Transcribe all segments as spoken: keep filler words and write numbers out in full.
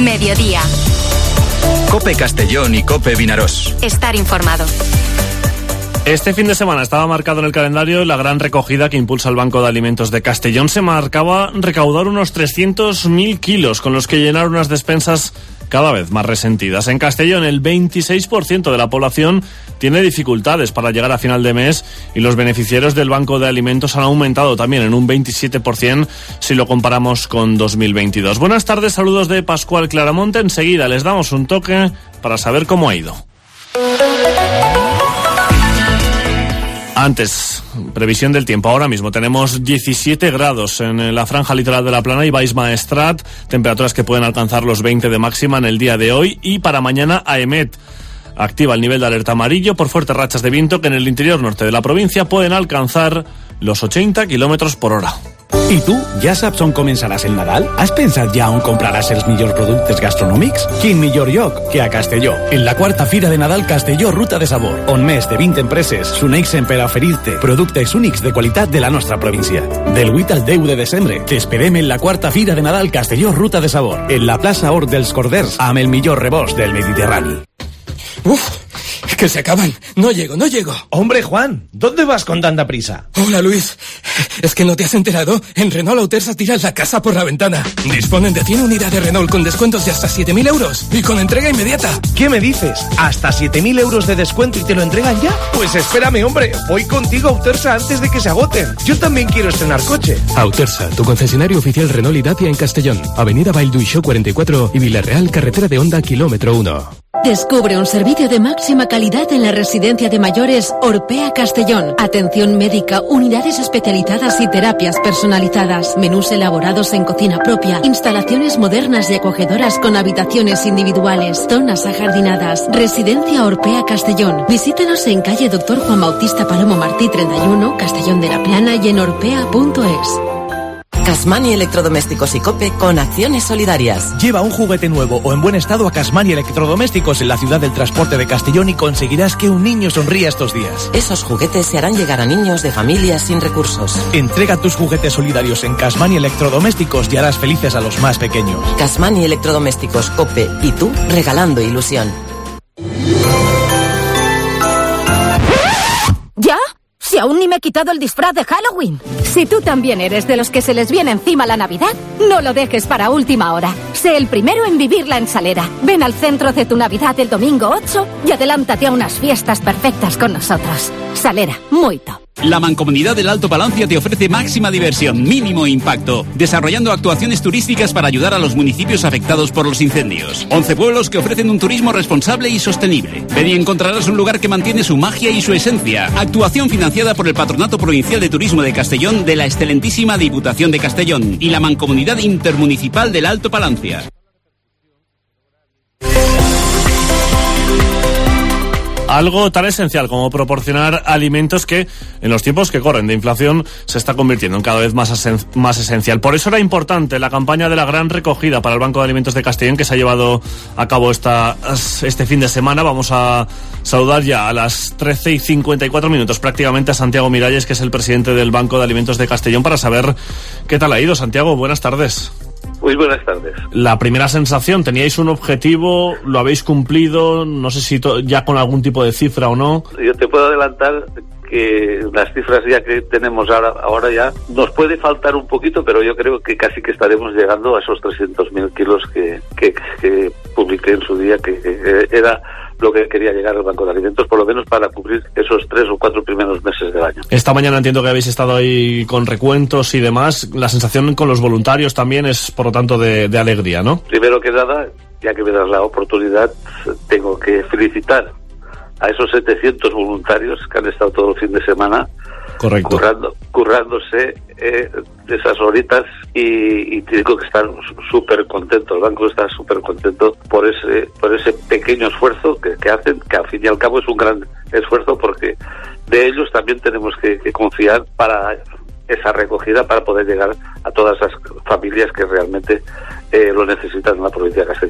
mediodía. COPE Castellón y COPE Vinarós. Estar informado. Este fin de semana estaba marcado en el calendario la gran recogida que impulsa el Banco de Alimentos de Castellón. Se marcaba recaudar unos trescientos mil kilos, con los que llenar unas despensas cada vez más resentidas. En Castellón, el veintiséis por ciento de la población tiene dificultades para llegar a final de mes y los beneficiarios del Banco de Alimentos han aumentado también en un veintisiete por ciento si lo comparamos con dos mil veintidós. Buenas tardes, saludos de Pascual Claramonte. Enseguida les damos un toque para saber cómo ha ido. Antes, previsión del tiempo. Ahora mismo tenemos diecisiete grados en la franja litoral de la Plana y Baix Maestrat, temperaturas que pueden alcanzar los veinte de máxima en el día de hoy. Y para mañana, AEMET activa el nivel de alerta amarillo por fuertes rachas de viento que en el interior norte de la provincia pueden alcanzar los ochenta kilómetros por hora. I tu, ja saps on començaràs el Nadal? Has pensat ja on compraràs els millors productes gastronòmics? Quin millor lloc que a Castelló, en la quarta Fira de Nadal Castelló Ruta de Sabor, on més de vint empreses s'uneixen per a oferir-te productes únics de qualitat de la nostra província. Del vuit al deu de desembre, t'esperem en la quarta Fira de Nadal Castelló Ruta de Sabor, en la plaça Hort dels Corders, amb el millor rebost del Mediterrani. ¡Uf! ¡Que se acaban! ¡No llego, no llego! Hombre, Juan, ¿dónde vas con tanta prisa? Hola, Luis. ¿Es que no te has enterado? En Renault Autersa tiran la casa por la ventana. Disponen de cien unidades Renault con descuentos de hasta siete mil euros y con entrega inmediata. ¿Qué me dices? ¿Hasta siete mil euros de descuento y te lo entregan ya? Pues espérame, hombre. Voy contigo a Autersa antes de que se agoten. Yo también quiero estrenar coche. Autersa, tu concesionario oficial Renault y Dacia en Castellón. Avenida Bailduixó cuarenta y cuatro y Villarreal, carretera de Honda, kilómetro uno. Descubre un servicio de máxima calidad en la residencia de mayores Orpea Castellón. Atención médica, unidades especializadas y terapias personalizadas. Menús elaborados en cocina propia. Instalaciones modernas y acogedoras con habitaciones individuales. Zonas ajardinadas. Residencia Orpea Castellón. Visítenos en calle Doctor Juan Bautista Palomo Martí treinta y uno, Castellón de la Plana y en orpea punto es. Casmani Electrodomésticos y COPE con acciones solidarias. Lleva un juguete nuevo o en buen estado a Casmani Electrodomésticos en la ciudad del transporte de Castellón y conseguirás que un niño sonría estos días. Esos juguetes se harán llegar a niños de familias sin recursos. Entrega tus juguetes solidarios en Casmani Electrodomésticos y harás felices a los más pequeños. Casmani Electrodomésticos, COPE y tú regalando ilusión. ¿Ya? Si aún ni me he quitado el disfraz de Halloween. Si tú también eres de los que se les viene encima la Navidad, no lo dejes para última hora. Sé el primero en vivirla en Salera. Ven al centro de tu Navidad el domingo ocho y adelántate a unas fiestas perfectas con nosotros. Salera, muy top. La Mancomunidad del Alto Palancia te ofrece máxima diversión, mínimo impacto, desarrollando actuaciones turísticas para ayudar a los municipios afectados por los incendios. once pueblos que ofrecen un turismo responsable y sostenible. Ven y encontrarás un lugar que mantiene su magia y su esencia. Actuación financiada por el Patronato Provincial de Turismo de Castellón de la excelentísima Diputación de Castellón y la Mancomunidad Intermunicipal del Alto Palancia. Algo tan esencial como proporcionar alimentos que, en los tiempos que corren de inflación, se está convirtiendo en cada vez más, esen- más esencial. Por eso era importante la campaña de la gran recogida para el Banco de Alimentos de Castellón que se ha llevado a cabo esta, este fin de semana. Vamos a saludar ya a las trece y cincuenta y cuatro minutos prácticamente a Santiago Miralles, que es el presidente del Banco de Alimentos de Castellón, para saber qué tal ha ido. Santiago, buenas tardes. Muy buenas tardes. La primera sensación, ¿teníais un objetivo? ¿Lo habéis cumplido? No sé si to- ya con algún tipo de cifra o no. Yo te puedo adelantar que las cifras ya que tenemos ahora, ahora ya nos puede faltar un poquito, pero yo creo que casi que estaremos llegando a esos trescientos mil kilos que, que, que publiqué en su día, que, que era lo que quería llegar al Banco de Alimentos, por lo menos para cubrir esos tres o cuatro primeros meses del año. Esta mañana entiendo que habéis estado ahí con recuentos y demás. La sensación con los voluntarios también es, por lo tanto, de, de alegría, ¿no? Primero que nada, ya que me das la oportunidad, tengo que felicitar a esos setecientos voluntarios que han estado todo el fin de semana Correcto. currando, currándose eh, esas horitas y, y tengo que estar súper contento. El banco está súper contento por ese por ese pequeño esfuerzo que, que hacen, que al fin y al cabo es un gran esfuerzo, porque de ellos también tenemos que, que confiar para esa recogida, para poder llegar a todas esas familias que realmente eh, lo necesitan en la provincia de Castellón.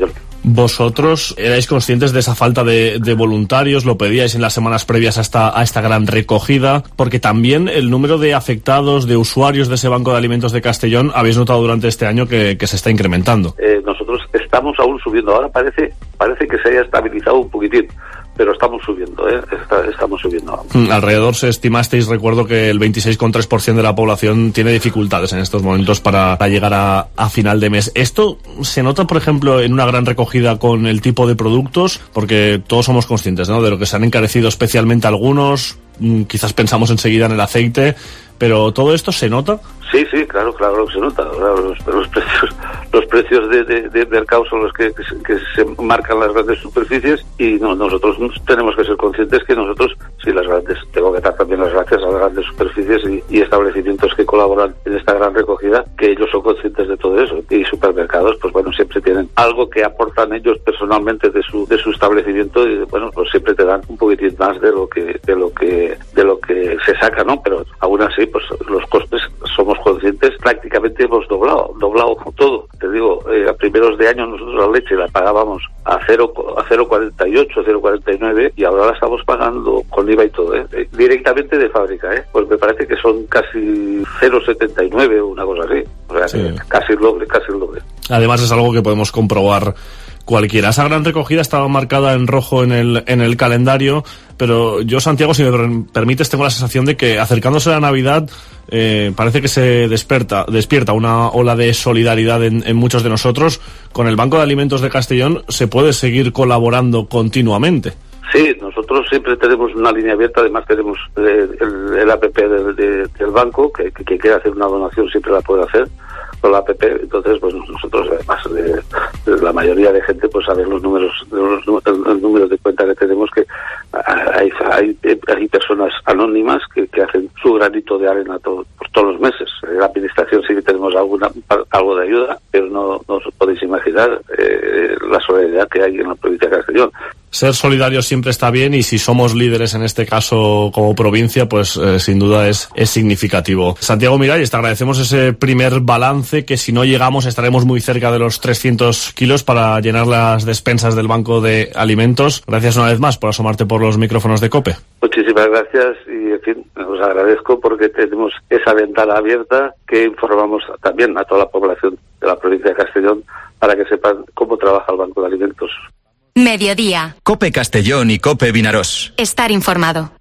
¿Vosotros erais conscientes de esa falta de, de voluntarios? ¿Lo pedíais en las semanas previas a esta, a esta gran recogida? Porque también el número de afectados, de usuarios de ese Banco de Alimentos de Castellón, habéis notado durante este año que, que se está incrementando. Eh, nosotros estamos aún subiendo. Ahora parece, parece que se haya estabilizado un poquitín, pero estamos subiendo, ¿eh? Está, estamos subiendo. Mm, alrededor se estimasteis, recuerdo que el veintiséis coma tres por ciento de la población tiene dificultades en estos momentos para, para llegar a, a final de mes. ¿Esto se nota, por ejemplo, en una gran recogida con el tipo de productos? Porque todos somos conscientes, ¿no?, de lo que se han encarecido especialmente algunos. Mm, quizás pensamos enseguida en el aceite, pero ¿todo esto se nota? Sí, sí, claro, claro que se nota. Claro, los, los precios, los precios de, de, de mercado son los que, que, se, que se marcan las grandes superficies, y no, nosotros tenemos que ser conscientes que nosotros, sí, las grandes, tengo que dar también las gracias a las grandes superficies y, y establecimientos que colaboran en esta gran recogida, que ellos son conscientes de todo eso. Y supermercados, pues bueno, siempre tienen algo que aportan ellos personalmente de su de su establecimiento, y bueno, pues siempre te dan un poquitín más de lo que de lo que de lo que se saca, ¿no? Pero aún así, pues los costes somos conscientes, prácticamente hemos doblado, doblado todo. Te digo, eh, a primeros de año nosotros la leche la pagábamos a cero a cero cuarenta y ocho, cero cuarenta y nueve, y ahora la estamos pagando con I V A y todo, ¿eh? Eh, directamente de fábrica, ¿eh? Pues me parece que son casi cero setenta y nueve o una cosa así. O sea, sí, casi el doble, casi el doble. Además es algo que podemos comprobar cualquiera. Esa gran recogida estaba marcada en rojo en el en el calendario, pero yo, Santiago, si me permites, tengo la sensación de que acercándose a la Navidad eh, parece que se despierta, despierta una ola de solidaridad en, en muchos de nosotros. Con el Banco de Alimentos de Castellón se puede seguir colaborando continuamente. Sí, nosotros siempre tenemos una línea abierta. Además tenemos eh, el, el app del, de, del banco, que, que quien quiera hacer una donación siempre la puede hacer con la app. Entonces, pues nosotros, además de, de la mayoría de gente, pues saber los números, los, el, el número de cuenta que tenemos, que hay, hay, hay personas anónimas que, que hacen su granito de arena todo, por todos los meses. En la administración sí que tenemos alguna algo de ayuda, pero no, no os podéis imaginar eh, la solidaridad que hay en la provincia de Castellón. Ser solidarios siempre está bien, y si somos líderes en este caso como provincia, pues eh, sin duda es, es significativo. Santiago Miralles, te agradecemos ese primer balance, que si no llegamos estaremos muy cerca de los trescientos kilos para llenar las despensas del Banco de Alimentos. Gracias una vez más por asomarte por los micrófonos de COPE. Muchísimas gracias, y en fin, os agradezco porque tenemos esa ventana abierta que informamos también a toda la población de la provincia de Castellón para que sepan cómo trabaja el Banco de Alimentos. Mediodía. COPE Castellón y COPE Vinarós. Estar informado.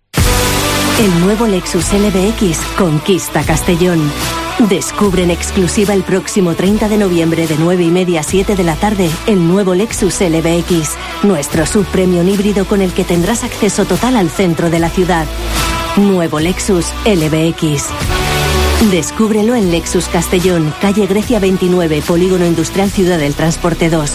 El nuevo Lexus L B X conquista Castellón. Descubre en exclusiva el próximo treinta de noviembre de nueve y media a siete de la tarde el nuevo Lexus L B X, nuestro subpremium híbrido con el que tendrás acceso total al centro de la ciudad. Nuevo Lexus L B X. Descúbrelo en Lexus Castellón, calle Grecia veintinueve, Polígono Industrial Ciudad del Transporte dos.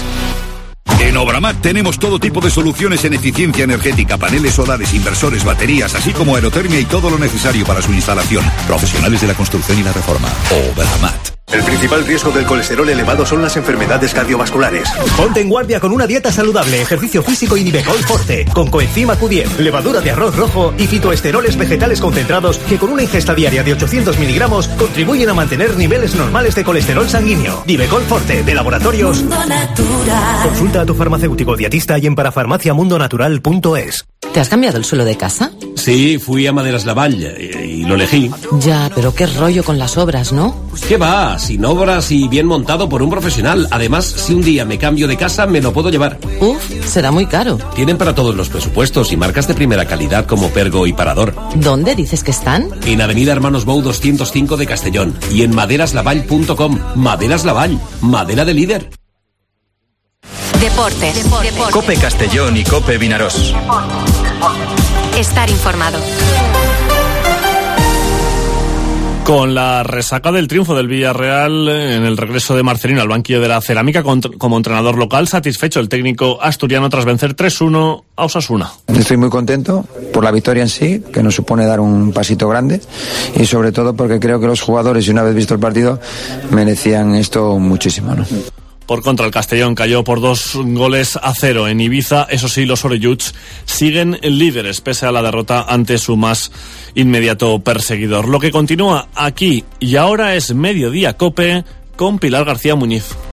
En Obramat tenemos todo tipo de soluciones en eficiencia energética, paneles solares, inversores, baterías, así como aerotermia y todo lo necesario para su instalación. Profesionales de la construcción y la reforma. Obramat. El principal riesgo del colesterol elevado son las enfermedades cardiovasculares. Ponte en guardia con una dieta saludable, ejercicio físico y Nivecol Forte, con coenzima Q diez, levadura de arroz rojo y fitoesteroles vegetales concentrados que con una ingesta diaria de ochocientos miligramos contribuyen a mantener niveles normales de colesterol sanguíneo. Nivecol Forte, de Laboratorios Mundo Natural. Consulta a tu farmacéutico dietista y en parafarmacia mundo natural punto es. ¿Te has cambiado el suelo de casa? Sí, fui a Maderas Lavall y, y lo elegí. Ya, pero qué rollo con las obras, ¿no? ¿Qué va? Sin obras y bien montado por un profesional. Además, si un día me cambio de casa, me lo puedo llevar. Uf, será muy caro. Tienen para todos los presupuestos y marcas de primera calidad como Pergo y Parador. ¿Dónde dices que están? En Avenida Hermanos Bou doscientos cinco de Castellón y en maderas lavall punto com. Maderas Lavall, madera de líder. Deportes. Deportes. COPE Castellón y COPE Vinarós. Estar informado. Con la resaca del triunfo del Villarreal en el regreso de Marcelino al banquillo de la Cerámica como entrenador local, satisfecho el técnico asturiano tras vencer tres uno a Osasuna. Estoy muy contento por la victoria en sí, que nos supone dar un pasito grande, y sobre todo porque creo que los jugadores, y una vez visto el partido, merecían esto muchísimo, ¿no? Por contra, el Castellón cayó por dos goles a cero en Ibiza. Eso sí, los Orelluts siguen líderes pese a la derrota ante su más inmediato perseguidor. Lo que continúa aquí y ahora es Mediodía COPE con Pilar García Muñiz.